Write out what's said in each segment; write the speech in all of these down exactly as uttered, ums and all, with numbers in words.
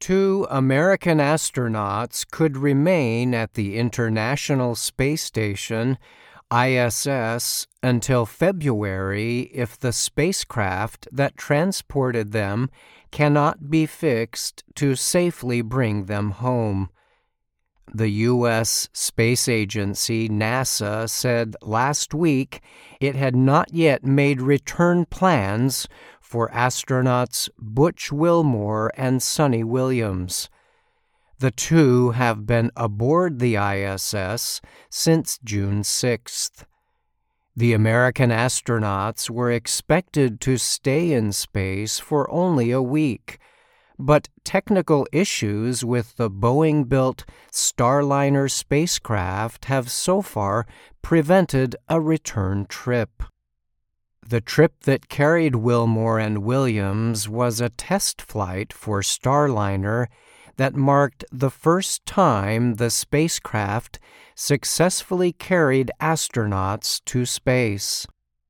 Two American astronauts could remain at the International Space Station, I S S, until February if the spacecraft that transported them cannot be fixed to safely bring them home. The U S Space Agency, NASA, said last week it had not yet made return plans for astronauts Butch Wilmore and Suni Williams. The two have been aboard the I S S since June sixth. The American astronauts were expected to stay in space for only a week, but technical issues with the Boeing-built Starliner spacecraft have so far prevented a return trip. The trip that carried Wilmore and Williams was a test flight for Starliner that marked the first time the spacecraft successfully carried astronauts to space.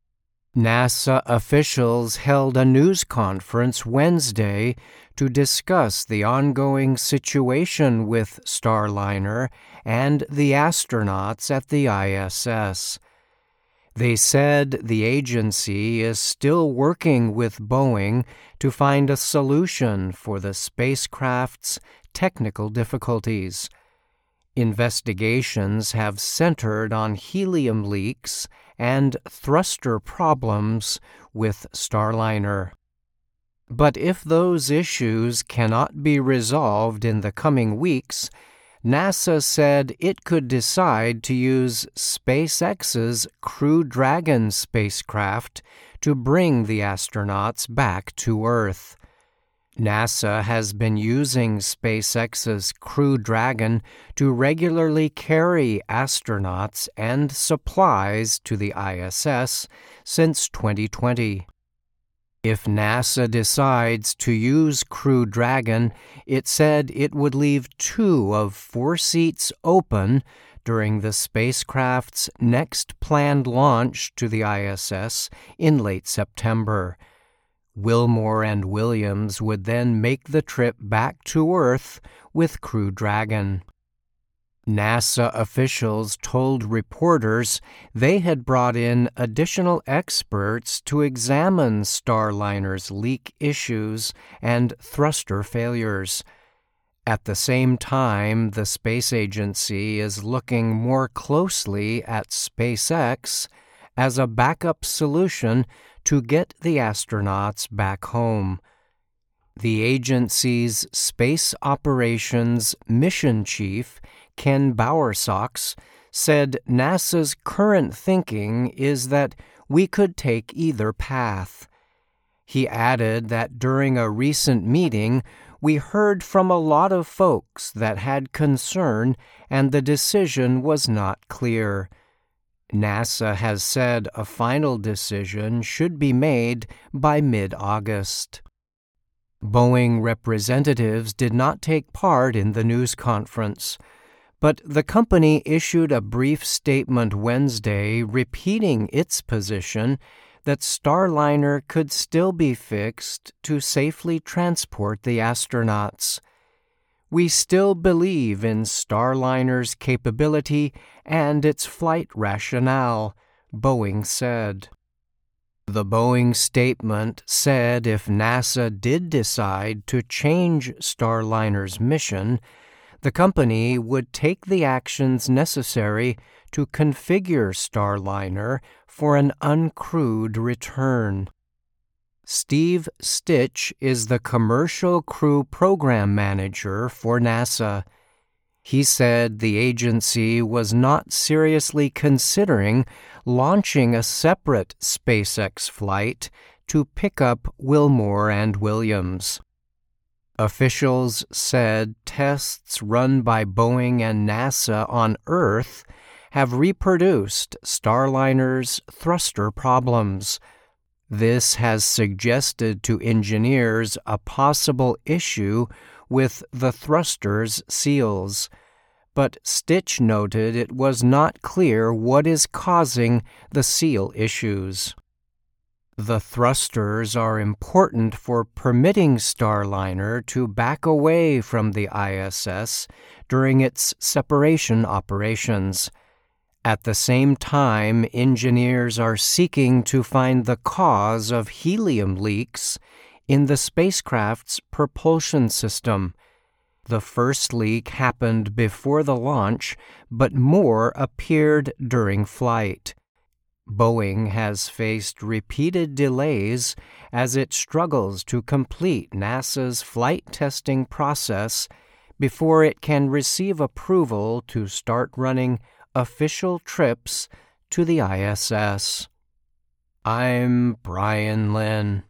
NASA officials held a news conference Wednesday to discuss the ongoing situation with Starliner and the astronauts at the I S S. They said the agency is still working with Boeing to find a solution for the spacecraft's technical difficulties. Investigations have centered on helium leaks and thruster problems with Starliner. But if those issues cannot be resolved in the coming weeks, NASA said it could decide to use SpaceX's Crew Dragon spacecraft to bring the astronauts back to Earth. NASA has been using SpaceX's Crew Dragon to regularly carry astronauts and supplies to the I S S since twenty twenty. If NASA decides to use Crew Dragon, it said it would leave two of four seats open during the spacecraft's next planned launch to the I S S in late September. Wilmore and Williams would then make the trip back to Earth with Crew Dragon. NASA officials told reporters they had brought in additional experts to examine Starliner's leak issues and thruster failures. At the same time, the space agency is looking more closely at SpaceX as a backup solution to get the astronauts back home. The agency's Space Operations Mission Chief, Ken Bowersox, said NASA's current thinking is that we could take either path. He added that during a recent meeting, we heard from a lot of folks that had concern and the decision was not clear. NASA has said a final decision should be made by mid-August. Boeing representatives did not take part in the news conference, but the company issued a brief statement Wednesday repeating its position that Starliner could still be fixed to safely transport the astronauts. We still believe in Starliner's capability and its flight rationale, Boeing said. The Boeing statement said if NASA did decide to change Starliner's mission, the company would take the actions necessary to configure Starliner for an uncrewed return. Steve Stitch is the Commercial Crew Program Manager for NASA. He said the agency was not seriously considering launching a separate SpaceX flight to pick up Wilmore and Williams. Officials said tests run by Boeing and NASA on Earth have reproduced Starliner's thruster problems. This has suggested to engineers a possible issue with the thruster's seals, but Stitch noted it was not clear what is causing the seal issues. The thrusters are important for permitting Starliner to back away from the I S S during its separation operations. At the same time, engineers are seeking to find the cause of helium leaks in the spacecraft's propulsion system. The first leak happened before the launch, but more appeared during flight. Boeing has faced repeated delays as it struggles to complete NASA's flight testing process before it can receive approval to start running official trips to the I S S. I'm Brian Lynn.